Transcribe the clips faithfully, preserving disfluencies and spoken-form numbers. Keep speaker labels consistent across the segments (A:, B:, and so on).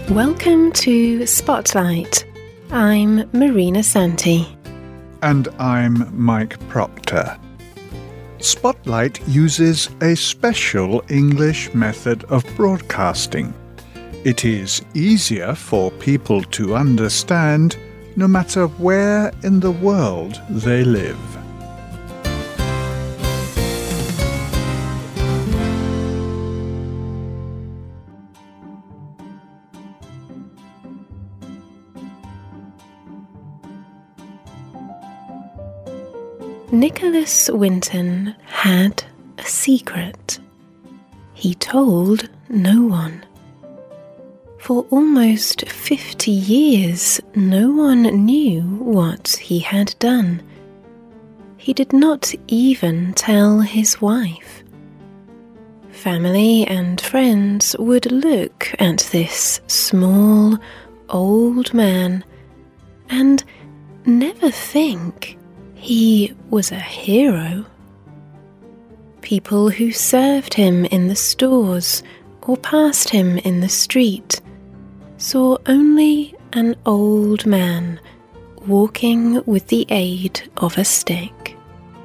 A: Welcome to Spotlight. I'm Marina Santi.
B: And I'm Mike Proctor. Spotlight uses a special English method of broadcasting. It is easier for people to understand no matter where in the world they live.
A: Nicholas Winton had a secret. He told no one. For almost fifty years, no one knew what he had done. He did not even tell his wife. Family and friends would look at this small, old man and never think he was a hero. People who served him in the stores or passed him in the street saw only an old man walking with the aid of a stick.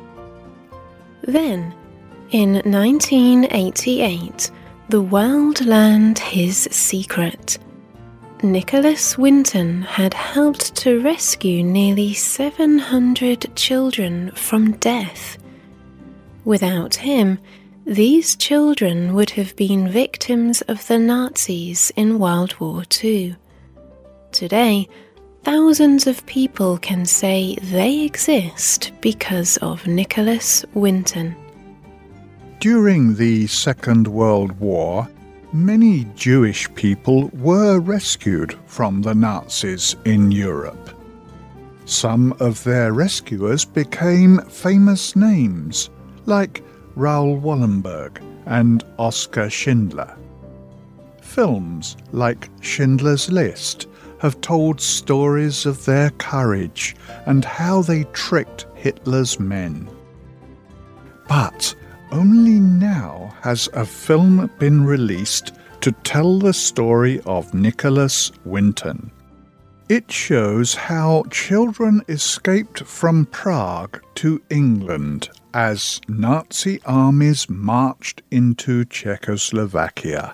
A: Then, in nineteen eighty-eight, the world learned his secret. Nicholas Winton had helped to rescue nearly seven hundred children from death. Without him, these children would have been victims of the Nazis in World War Two. Today, thousands of people can say they exist because of Nicholas Winton.
B: During the Second World War, many Jewish people were rescued from the Nazis in Europe. Some of their rescuers became famous names, like Raoul Wallenberg and Oskar Schindler. Films like Schindler's List have told stories of their courage and how they tricked Hitler's men. But only now has a film been released to tell the story of Nicholas Winton. It shows how children escaped from Prague to England as Nazi armies marched into Czechoslovakia.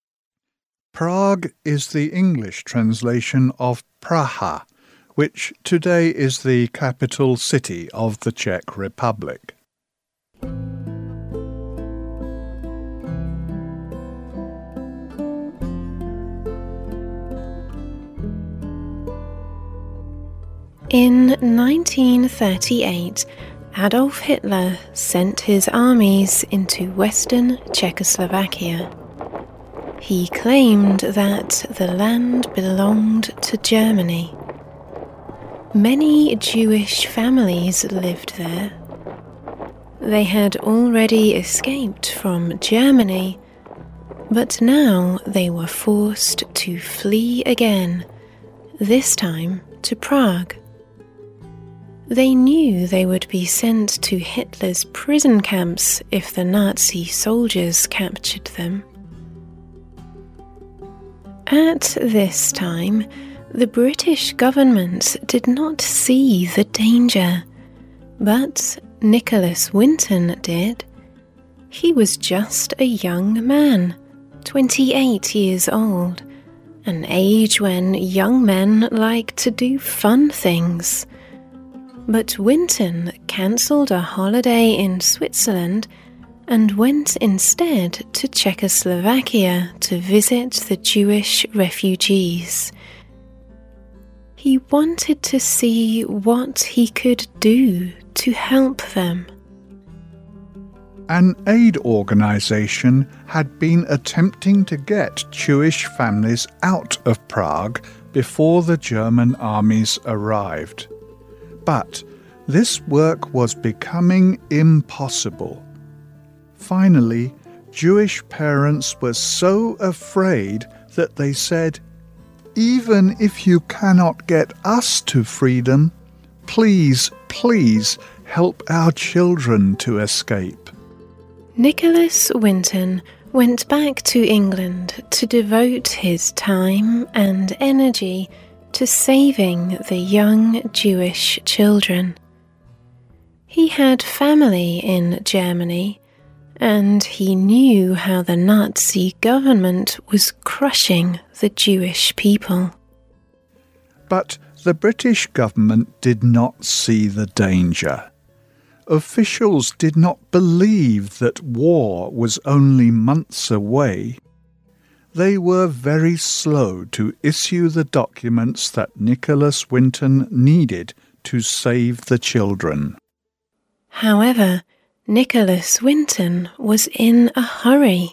B: Prague is the English translation of Praha, which today is the capital city of the Czech Republic.
A: In nineteen thirty-eight, Adolf Hitler sent his armies into western Czechoslovakia. He claimed that the land belonged to Germany. Many Jewish families lived there. They had already escaped from Germany, but now they were forced to flee again, this time to Prague. They knew they would be sent to Hitler's prison camps if the Nazi soldiers captured them. At this time, the British government did not see the danger, but Nicholas Winton did. He was just a young man, twenty-eight years old, an age when young men like to do fun things. But Winton cancelled a holiday in Switzerland and went instead to Czechoslovakia to visit the Jewish refugees. He wanted to see what he could do to help them.
B: An aid organisation had been attempting to get Jewish families out of Prague before the German armies arrived. But this work was becoming impossible. Finally, Jewish parents were so afraid that they said, "Even if you cannot get us to freedom, please, please help our children to escape."
A: Nicholas Winton went back to England to devote his time and energy to saving the young Jewish children. He had family in Germany, and he knew how the Nazi government was crushing the Jewish people.
B: But the British government did not see the danger. Officials did not believe that war was only months away. They were very slow to issue the documents that Nicholas Winton needed to save the children.
A: However, Nicholas Winton was in a hurry.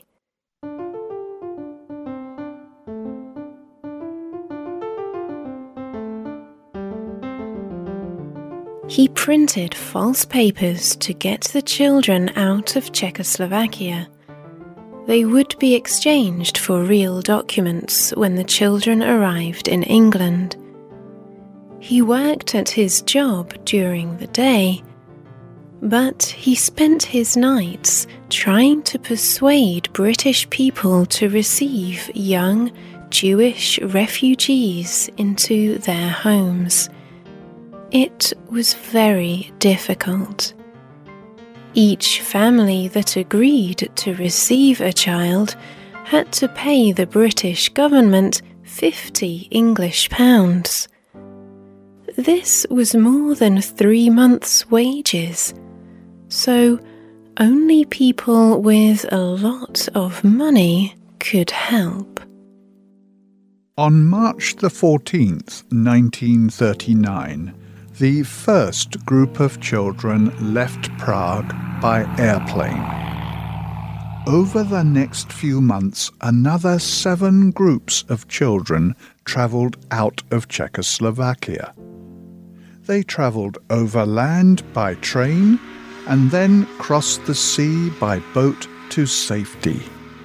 A: He printed false papers to get the children out of Czechoslovakia. They would be exchanged for real documents when the children arrived in England. He worked at his job during the day, but he spent his nights trying to persuade British people to receive young Jewish refugees into their homes. It was very difficult. Each family that agreed to receive a child had to pay the British government fifty English pounds. This was more than three months' wages, so only people with a lot of money could help.
B: On March the fourteenth, nineteen thirty-nine, the first group of children left Prague by airplane. Over the next few months, another seven groups of children travelled out of Czechoslovakia. They travelled overland by train and then crossed the sea by boat to safety.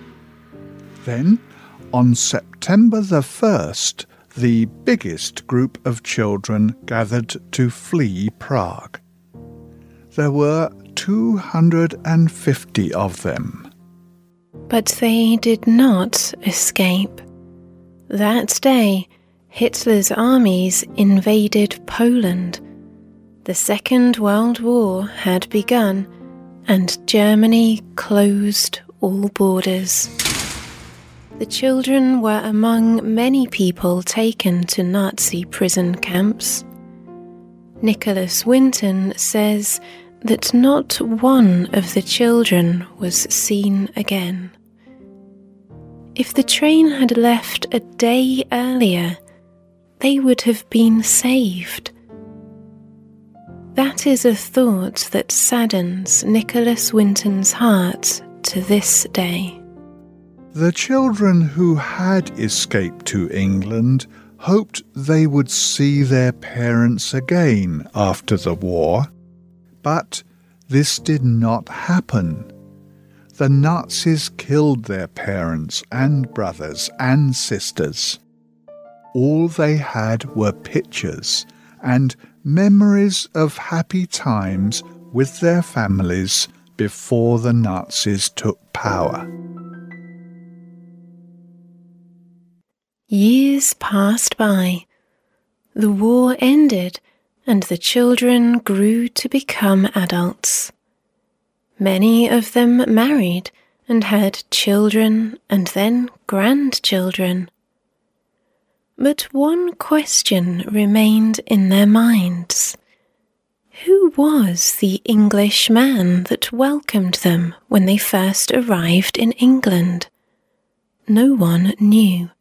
B: Then, on September the first, the biggest group of children gathered to flee Prague. There were two hundred fifty of them.
A: But they did not escape. That day, Hitler's armies invaded Poland. The Second World War had begun, and Germany closed all borders. The children were among many people taken to Nazi prison camps. Nicholas Winton says that not one of the children was seen again. If the train had left a day earlier, they would have been saved. That is a thought that saddens Nicholas Winton's heart to this day.
B: The children who had escaped to England hoped they would see their parents again after the war, but this did not happen. The Nazis killed their parents and brothers and sisters. All they had were pictures and memories of happy times with their families before the Nazis took power.
A: Years passed by. The war ended, and the children grew to become adults. Many of them married and had children and then grandchildren. But one question remained in their minds. Who was the English man that welcomed them when they first arrived in England? No one knew.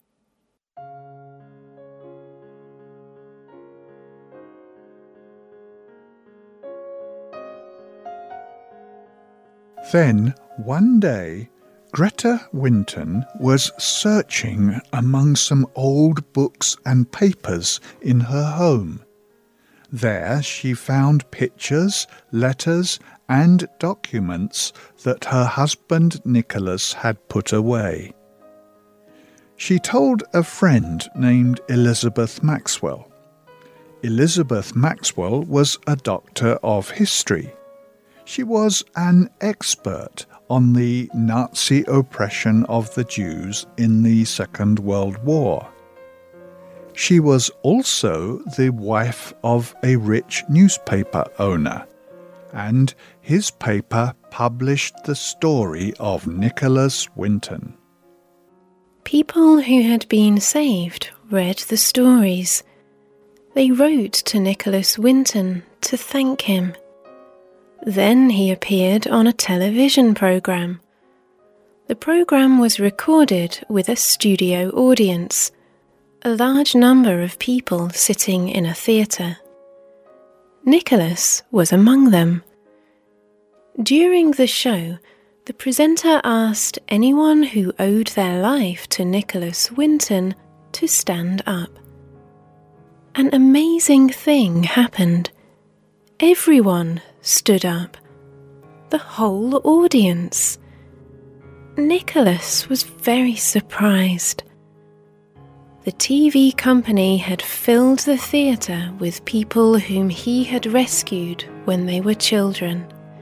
B: Then, one day, Greta Winton was searching among some old books and papers in her home. There she found pictures, letters, and documents that her husband Nicholas had put away. She told a friend named Elizabeth Maxwell. Elizabeth Maxwell was a doctor of history. She was an expert on the Nazi oppression of the Jews in the Second World War. She was also the wife of a rich newspaper owner, and his paper published the story of Nicholas Winton.
A: People who had been saved read the stories. They wrote to Nicholas Winton to thank him. Then he appeared on a television program. The program was recorded with a studio audience, a large number of people sitting in a theatre. Nicholas was among them. During the show, the presenter asked anyone who owed their life to Nicholas Winton to stand up. An amazing thing happened. Everyone stood up. The whole audience. Nicholas was very surprised. The T V company had filled the theatre with people whom he had rescued when they were children.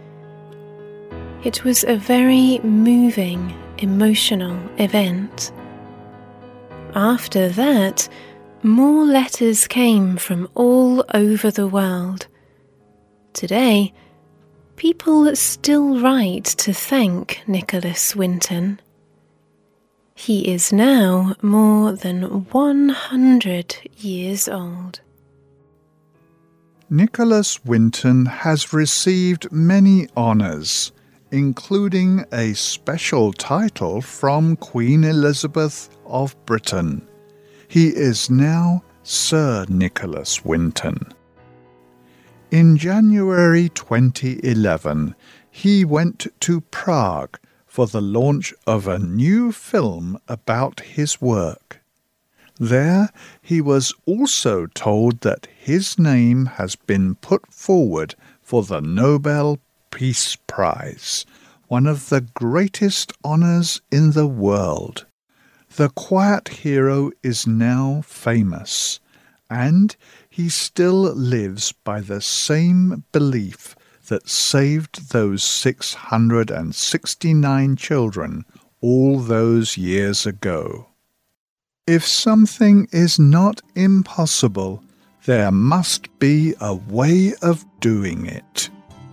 A: It was a very moving, emotional event. After that, more letters came from all over the world. Today, people still write to thank Nicholas Winton. He is now more than one hundred years old.
B: Nicholas Winton has received many honours, including a special title from Queen Elizabeth of Britain. He is now Sir Nicholas Winton. In January twenty eleven, he went to Prague for the launch of a new film about his work. There, he was also told that his name has been put forward for the Nobel Peace Prize, one of the greatest honours in the world. The quiet hero is now famous, and he still lives by the same belief that saved those six hundred sixty-nine children all those years ago. If something is not impossible, there must be a way of doing it.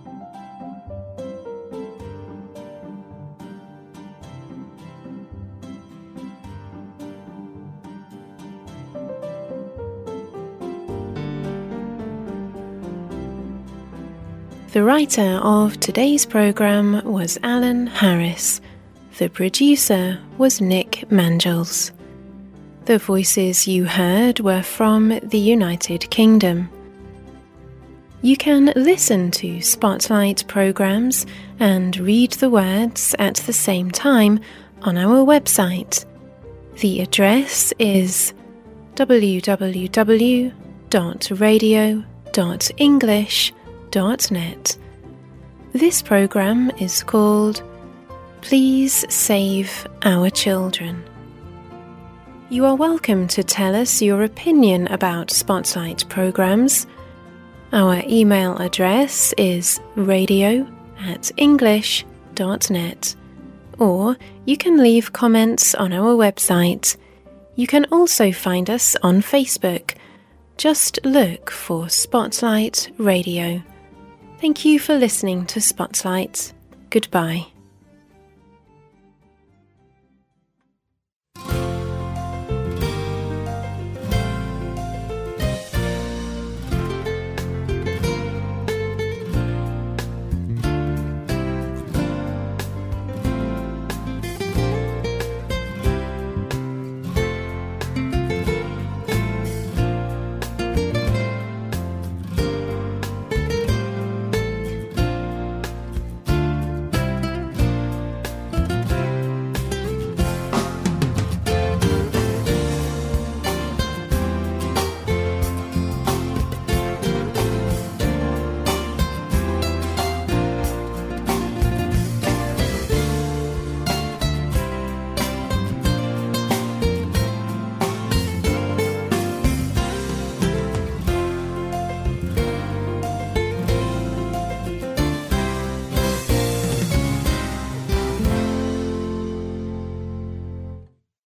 A: The writer of today's programme was Alan Harris. The producer was Nick Mangels. The voices you heard were from the United Kingdom. You can listen to Spotlight programmes and read the words at the same time on our website. The address is w w w dot radio dot english dot net. This programme is called Please Save Our Children. You are welcome to tell us your opinion about Spotlight programmes. Our email address is radio at english dot net, or you can leave comments on our website. You can also find us on Facebook. Just look for Spotlight Radio. Thank you for listening to Spotlight. Goodbye.